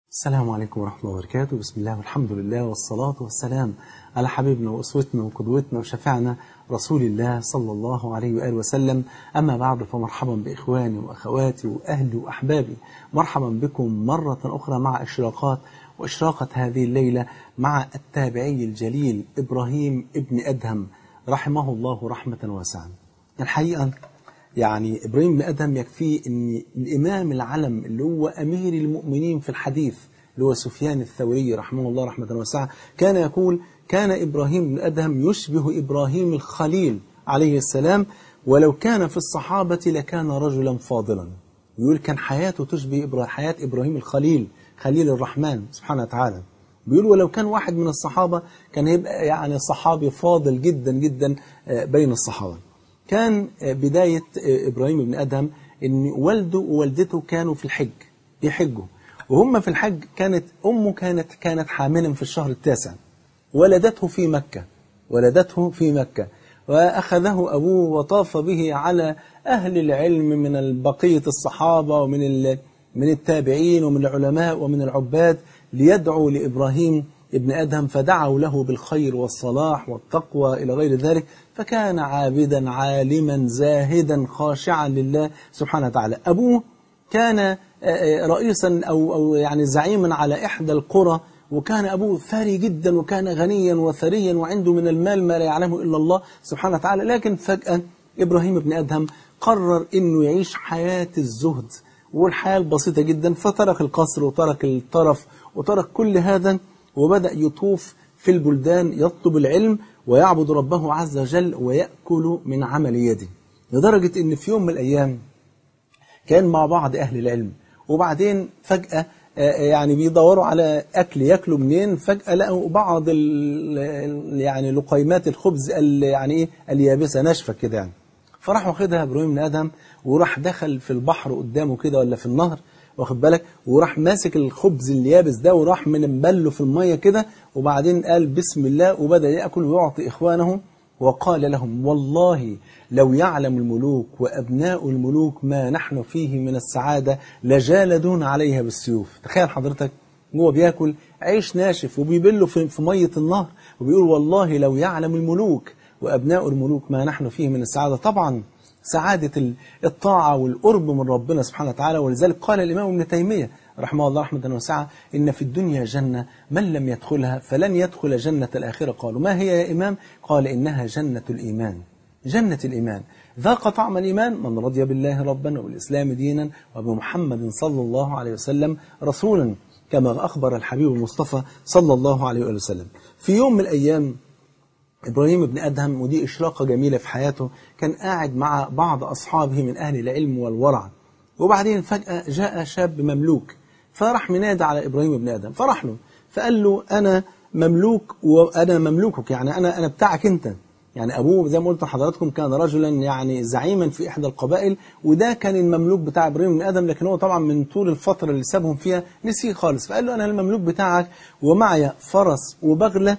السلام عليكم ورحمة الله وبركاته. بسم الله والحمد لله والصلاة والسلام على حبيبنا وأسوتنا وقدوتنا وشفيعنا رسول الله صلى الله عليه وآله وسلم. أما بعد، فمرحبا بإخواني وأخواتي وأهلي وأحبابي، مرحبا بكم مرة أخرى مع إشراقة هذه الليلة مع التابعي الجليل إبراهيم ابن أدهم رحمه الله رحمة واسعة. الحقيقة يعني إبراهيم بن أدهم يكفيه أن الإمام العلم اللي هو أمير المؤمنين في الحديث اللي هو سفيان الثوري رحمه الله رحمة واسعة كان يقول: كان إبراهيم بن أدهم يشبه إبراهيم الخليل عليه السلام، ولو كان في الصحابة لكان رجلا فاضلا. يقول كان حياته تشبه حياة إبراهيم الخليل، خليل الرحمن سبحانه وتعالى. بيقول ولو كان واحد من الصحابة كان يبقى يعني صحابي فاضل جدا جدا بين الصحابة. كان بداية إبراهيم بن أدهم إن والده ووالدته كانوا في الحج يحجوا، وهم في الحج كانت أمه كانت حاملا في الشهر التاسع، ولدته في مكة وأخذه أبوه وطاف به على أهل العلم من بقية الصحابة من التابعين ومن العلماء ومن العباد ليدعوا لإبراهيم ابن أدهم، فدعوا له بالخير والصلاح والتقوى إلى غير ذلك، فكان عابدا عالما زاهدا خاشعا لله سبحانه وتعالى. أبوه كان رئيسا أو يعني زعيما على إحدى القرى، وكان أبوه ثري جدا وكان غنيا وثريا وعنده من المال ما لا يعلمه إلا الله سبحانه وتعالى. لكن فجأة إبراهيم بن أدهم قرر أنه يعيش حياة الزهد والحياة البسيطة جدا، فترك القصر وترك الطرف وترك كل هذا، وبدأ يطوف في البلدان يطلب العلم ويعبد ربه عز وجل ويأكل من عمل يده، لدرجة أن في يوم من الأيام كان مع بعض أهل العلم، وبعدين فجأة يعني بيدوروا على أكل يأكلوا منين، فجأة لقوا بعض يعني لقيمات الخبز يعني اليابسة ناشفة كده يعني، فراح واخدها إبراهيم بن أدهم وراح دخل في البحر قدامه كده ولا في النهر، واخد بالك، وراح ماسك الخبز اليابس ده وراح منبله في المية كده، وبعدين قال بسم الله وبدأ يأكل ويعطي إخوانه، وقال لهم: والله لو يعلم الملوك وأبناء الملوك ما نحن فيه من السعادة لجالدون عليها بالسيوف. تخيل حضرتك هو بياكل عيش ناشف وبيبله في مية النهر، وبيقول والله لو يعلم الملوك وأبناء الملوك ما نحن فيه من السعادة. طبعا سعادة الطاعة والقرب من ربنا سبحانه وتعالى. ولذلك قال الإمام ابن تيمية رحمه الله رحمة واسعة: إن في الدنيا جنة من لم يدخلها فلن يدخل جنة الآخرة. قالوا: ما هي يا إمام؟ قال: إنها جنة الإيمان. جنة الإيمان ذاق طعم الإيمان من رضي بالله ربا والإسلام دينا وبمحمد صلى الله عليه وسلم رسولا، كما أخبر الحبيب المصطفى صلى الله عليه وسلم. في يوم من الأيام إبراهيم بن أدهم، ودي إشراقة جميلة في حياته، كان قاعد مع بعض أصحابه من أهل العلم والورع، وبعدين فجأة جاء شاب مملوك، فراح منادى على إبراهيم بن أدهم، فراح له فقال له: أنا مملوك وأنا مملوكك، يعني أنا بتاعك أنت. يعني أبوه زي ما قلت لحضراتكم كان رجلا يعني زعيما في إحدى القبائل، وده كان المملوك بتاع إبراهيم بن أدهم، لكن هو طبعا من طول الفترة اللي سابهم فيها نسيه خالص، فقال له: أنا المملوك بتاعك ومعي فرس وبغلة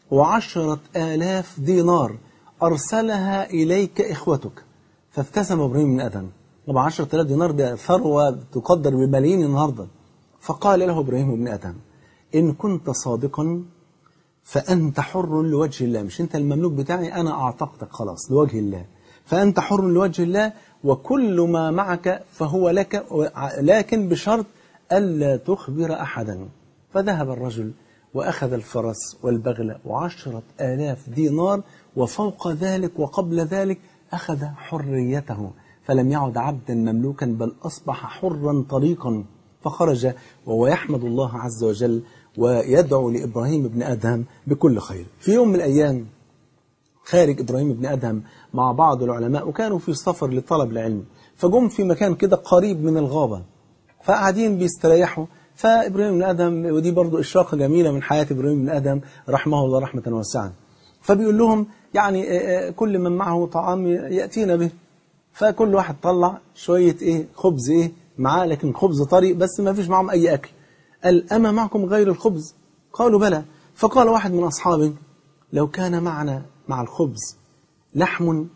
و10,000 دينار أرسلها إليك إخوتك. فابتسم إبراهيم بن أدهم، طبعا 10,000 دينار ده ثروة تقدر بملايين النهاردة. فقال له إبراهيم بن أدهم: إن كنت صادقا فأنت حر لوجه الله، مش أنت المملوك بتاعي، أنا أعتقتك خلاص لوجه الله، فأنت حر لوجه الله، وكل ما معك فهو لك، لكن بشرط ألا تخبر أحدا. فذهب الرجل وأخذ الفرس والبغلة و10,000 دينار، وفوق ذلك وقبل ذلك أخذ حريته، فلم يعد عبدا مملوكا بل أصبح حرا طليقا. فخرج وهو يحمد الله عز وجل ويدعو لإبراهيم بن أدهم بكل خير. في يوم من الأيام خارج إبراهيم بن أدهم مع بعض العلماء، وكانوا في سفر لطلب العلم، فجم في مكان كده قريب من الغابة، فقاعدين بيستريحوا. فإبراهيم بن أدهم، ودي برضو إشراقة جميلة من حياة إبراهيم بن أدهم رحمه الله رحمة واسعة، فبيقول لهم يعني كل من معه طعام يأتينا به. فكل واحد طلع شوية خبز معاه، لكن خبز طري بس ما فيش معهم أي أكل. قال: أما معكم غير الخبز؟ قالوا: بلى. فقال واحد من أصحابه: لو كان معنا مع الخبز لحم،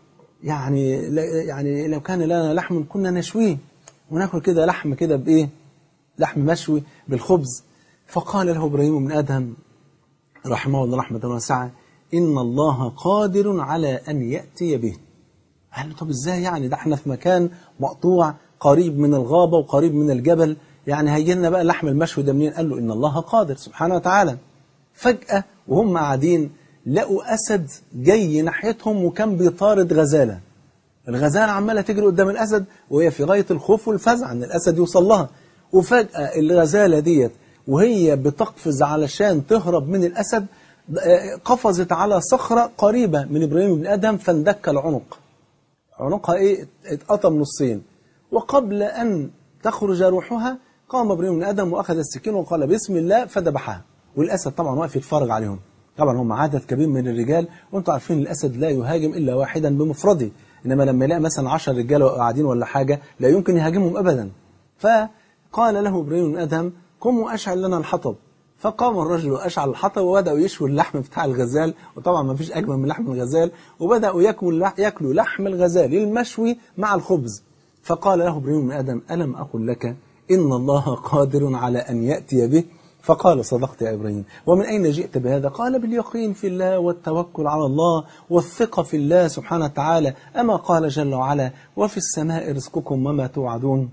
يعني لو كان لنا لحم كنا نشويه وناكل كده لحم كده لحم مشوي بالخبز. فقال له إبراهيم بن أدهم رحمه الله رحمة واسعة: إن الله قادر على أن يأتي به. قال له: طب إزاي يعني؟ ده احنا في مكان مقطوع قريب من الغابة وقريب من الجبل، يعني هيجي لنا بقى اللحم المشوي ده منين؟ قال له: إن الله قادر سبحانه وتعالى. فجأة وهم قاعدين لقوا أسد جاي ناحيتهم وكان بيطارد غزالة. الغزالة عمالة تجري قدام الأسد وهي في غاية الخوف والفزع أن الأسد يوصل لها. وفجأة الغزالة ديت وهي بتقفز علشان تهرب من الأسد قفزت على صخرة قريبة من إبراهيم بن أدهم فاندك العنق. عنقها اتقطم نصين. وقبل أن تخرج روحها قام إبراهيم بن أدهم وأخذ السكين وقال بسم الله فذبحها. والأسد طبعا واقف يتفرج عليهم. طبعا هم عدد كبير من الرجال، وانتم عارفين الأسد لا يهاجم إلا واحدا بمفرده، إنما لما يلاقي مثلا 10 رجاله قاعدين ولا حاجة لا يمكن يهاجمهم أبدا. فقال له إبراهيم بن أدهم: قم وأشعل لنا الحطب. فقام الرجل وأشعل الحطب وبدأوا يشووا اللحم بتاع الغزال، وطبعا ما فيش أجمل من لحم الغزال، وبدأوا يأكلوا لحم الغزال المشوي مع الخبز. فقال له إبراهيم بن أدهم: ألم أقل لك إن الله قادر على أن يأتي به؟ فقال: صدقت يا إبراهيم. ومن أين جئت بهذا؟ قال: باليقين في الله والتوكل على الله والثقة في الله سبحانه وتعالى، أما قال جل وعلا: وفي السماء رزقكم وما توعدون.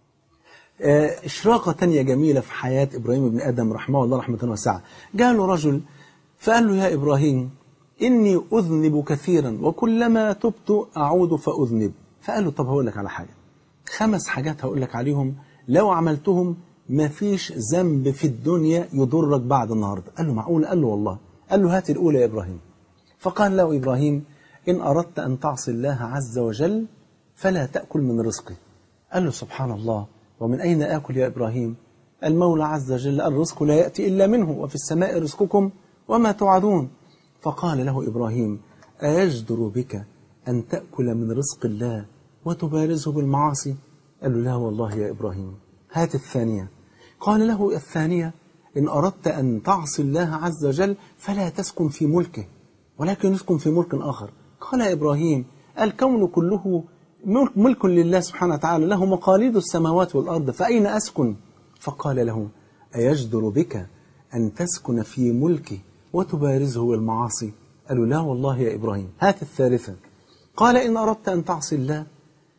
إشراقة تانية جميلة في حياة إبراهيم بن أدهم رحمه الله رحمة واسعة. جاء له رجل فقال له: يا إبراهيم إني أذنب كثيرا وكلما تبت أعود فأذنب. فقال له: طب هقول لك على حاجة، 5 حاجات هقول لك عليهم لو عملتهم ما فيش ذنب في الدنيا يضرك بعد النهاردة. قال له: معقول؟ قال له: والله. قال له: هات الأولى يا إبراهيم. فقال له إبراهيم: إن أردت أن تعصي الله عز وجل فلا تأكل من رزقه. قال له: سبحان الله، ومن أين آكل يا إبراهيم؟ المولى عز وجل الرزق لا يأتي إلا منه، وفي السماء رزقكم وما توعدون. فقال له إبراهيم: أيجدر بك أن تأكل من رزق الله وتبارزه بالمعاصي؟ قال له: لا والله يا إبراهيم. هات الثانية. قال له: الثانية: إن أردت أن تعصي الله عز وجل فلا تسكن في ملكه ولكن اسكن في ملك آخر. قال يا إبراهيم: الكون كله ملك لله سبحانه وتعالى، له مقاليد السماوات والأرض، فأين أسكن؟ فقال له: أيجدر بك أن تسكن في ملكه وتبارزه بالمعاصي؟ قال له: لا والله يا إبراهيم. هات الثالثة. قال: إن أردت أن تعصي الله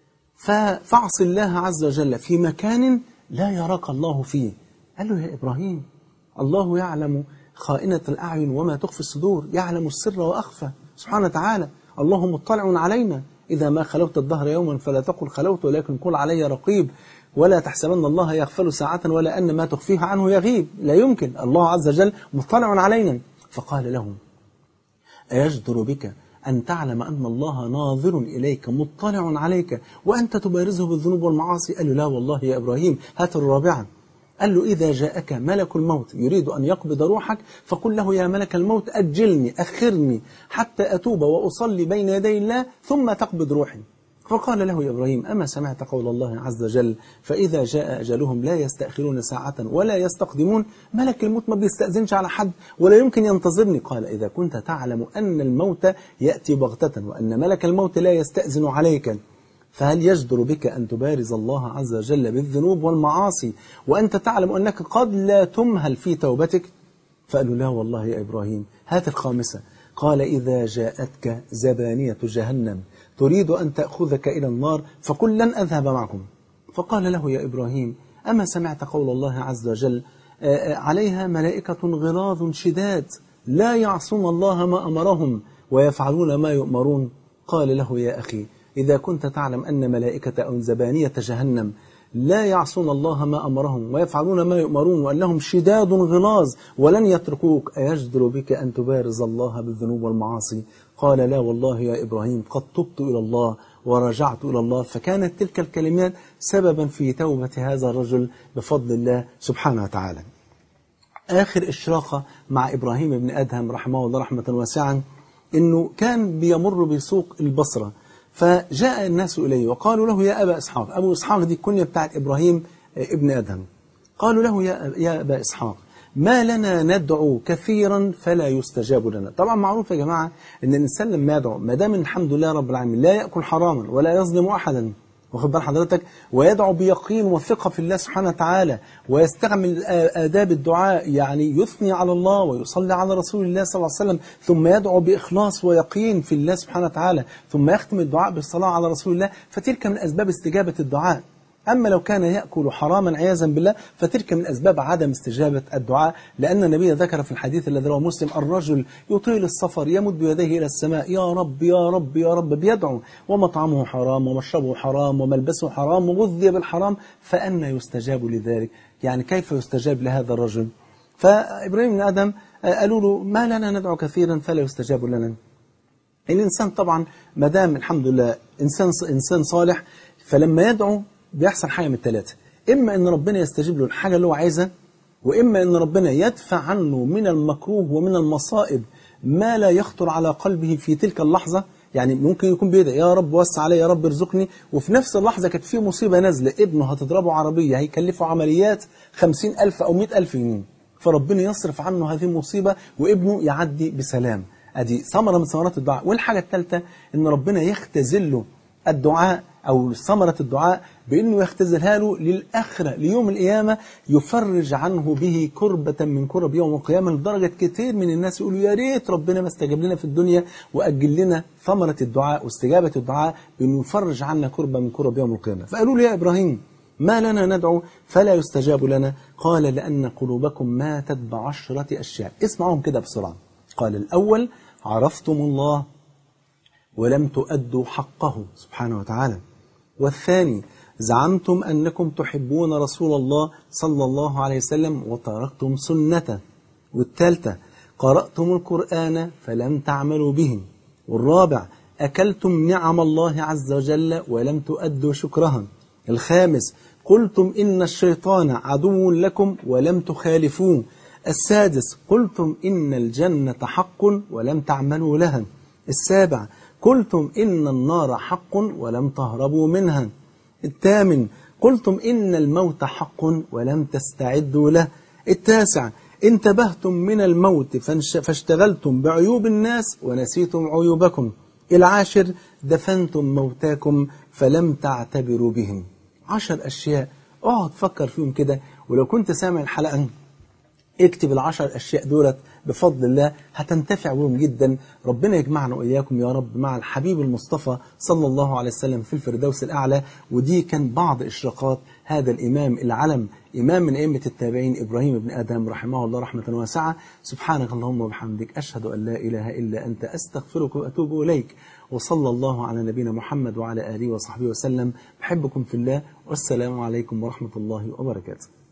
فاعصي الله عز وجل في مكان لا يراك الله فيه. قال له: يا إبراهيم، الله يعلم خائنة الأعين وما تخفي الصدور، يعلم السر وأخفى سبحانه وتعالى. الله مطلع علينا، إذا ما خلوت الدهر يوما فلا تقل خلوت ولكن قل علي رقيب، ولا تحسبن الله يغفل ساعة ولا أن ما تخفيه عنه يغيب. لا يمكن، الله عز وجل مطلع علينا. فقال له: أيجدر بك أن تعلم أن الله ناظر إليك مطلع عليك وأنت تبارزه بالذنوب والمعاصي؟ قال له: لا والله يا إبراهيم. هات الرابعة. قال له: إذا جاءك ملك الموت يريد أن يقبض روحك فقل له: يا ملك الموت أجلني أخرني حتى أتوب وأصلي بين يدي الله ثم تقبض روحي. فقال له يا إبراهيم: أما سمعت قول الله عز وجل: فإذا جاء أجلهم لا يستأخرون ساعة ولا يستقدمون؟ ملك الموت ما بيستأذنش على حد ولا يمكن ينتظرني. قال: إذا كنت تعلم أن الموت يأتي بغتة وأن ملك الموت لا يستأذن عليك، فهل يجدر بك أن تبارز الله عز وجل بالذنوب والمعاصي وأنت تعلم أنك قد لا تمهل في توبتك؟ فقالوا: لا والله يا إبراهيم. هات الخامسة. قال: إذا جاءتك زبانية جهنم تريد أن تأخذك إلى النار فقل: لن أذهب معكم. فقال له يا إبراهيم: أما سمعت قول الله عز وجل: عليها ملائكة غلاظ شداد لا يعصون الله ما أمرهم ويفعلون ما يؤمرون؟ قال له: يا أخي، إذا كنت تعلم أن ملائكة أو زبانية جهنم لا يعصون الله ما أمرهم ويفعلون ما يؤمرون وأنهم شداد غلاظ ولن يتركوك، أيجدر بك أن تبارز الله بالذنوب والمعاصي؟ قال: لا والله يا إبراهيم، قد تبت إلى الله ورجعت إلى الله. فكانت تلك الكلمات سببا في توبة هذا الرجل بفضل الله سبحانه وتعالى. آخر إشراقة مع إبراهيم بن أدهم رحمه الله رحمة واسعة، إنه كان بيمر بسوق البصرة، فجاء الناس إليه وقالوا له: يا أبا إسحاق. أبو إسحاق دي الكنية بتاعت إبراهيم ابن أدهم. قالوا له: يا أبا إسحاق، ما لنا ندعو كثيرا فلا يستجاب لنا. طبعا معروف يا جماعة أن الإنسان لما يدعو ما دام الحمد لله رب العالمين لا يأكل حراما ولا يظلم أحدا واخد بال حضرتك، ويدعو بيقين وثقة في الله سبحانه وتعالى، ويستعمل آداب الدعاء، يعني يثني على الله ويصلي على رسول الله صلى الله عليه وسلم، ثم يدعو بإخلاص ويقين في الله سبحانه وتعالى، ثم يختم الدعاء بالصلاة على رسول الله، فتلك من أسباب استجابة الدعاء. أما لو كان يأكل حراما عياذا بالله فتلك من أسباب عدم استجابة الدعاء، لأن النبي ذكر في الحديث الذي رواه مسلم: الرجل يطيل السفر يمد يديه إلى السماء يا رب يا رب يا رب بيدعو، ومطعمه حرام ومشربه حرام وملبسه حرام وغذي بالحرام، فأنى يستجاب لذلك؟ يعني كيف يستجاب لهذا الرجل؟ فإبراهيم بن آدم قالوا له: ما لنا ندعو كثيرا فلا يستجاب لنا. الإنسان طبعا ما دام الحمد لله إنسان صالح، فلما يدعو بيحصل حاجة من الثلاثة: إما أن ربنا يستجيب له الحاجة اللي هو عايزها، وإما أن ربنا يدفع عنه من المكروه ومن المصائب ما لا يخطر على قلبه في تلك اللحظة. يعني ممكن يكون بيدعي: يا رب وسع علي، يا رب ارزقني، وفي نفس اللحظة كانت في مصيبة نازلة، ابنه هتضربه عربية هيكلفه عمليات 50,000 أو 100,000 جنيه، فربنا يصرف عنه هذه المصيبة وابنه يعدي بسلام. أدي ثمرة من ثمرات الدعاء. والحاجة الثالثة أن ربنا يختزل له الدعاء أو ثمرة الدعاء بأنه يختزلها له للآخرة، ليوم القيامة، يفرج عنه به كربة من كرب يوم القيامة، لدرجة كتير من الناس يقولوا: يا ريت ربنا ما استجاب لنا في الدنيا وأجل لنا ثمرة الدعاء واستجابة الدعاء بأنه يفرج عنا كربة من كرب يوم القيامة. فقالوا له: يا إبراهيم ما لنا ندعو فلا يستجاب لنا؟ قال: لأن قلوبكم ماتت ب10 أشياء. اسمعهم كده بسرعة. قال: الأول: عرفتم الله ولم تؤدوا حقه سبحانه وتعالى. والثاني: زعمتم أنكم تحبون رسول الله صلى الله عليه وسلم وتركتم سنته. والثالثة: قرأتم القرآن فلم تعملوا به. والرابع: أكلتم نعم الله عز وجل ولم تؤدوا شكرها. الخامس: قلتم إن الشيطان عدو لكم ولم تخالفوه. السادس: قلتم إن الجنة حق ولم تعملوا لها. السابع: قلتم إن النار حق ولم تهربوا منها. الثامن: قلتم إن الموت حق ولم تستعدوا له. التاسع: انتبهتم من الموت فاشتغلتم بعيوب الناس ونسيتم عيوبكم. العاشر: دفنتم موتاكم فلم تعتبروا بهم. 10 أشياء اقعد فكر فيهم كده، ولو كنت سامع الحلقة اكتب 10 أشياء دولت، بفضل الله هتنتفع بهم جدا. ربنا يجمعنا وإياكم يا رب مع الحبيب المصطفى صلى الله عليه وسلم في الفردوس الأعلى. ودي كان بعض إشراقات هذا الإمام العلم، إمام من أئمة التابعين، إبراهيم بن آدم رحمه الله رحمة واسعة. سبحانك اللهم وبحمدك، أشهد أن لا إله إلا أنت، أستغفرك وأتوب إليك. وصلى الله على نبينا محمد وعلى آله وصحبه وسلم. بحبكم في الله، والسلام عليكم ورحمة الله وبركاته.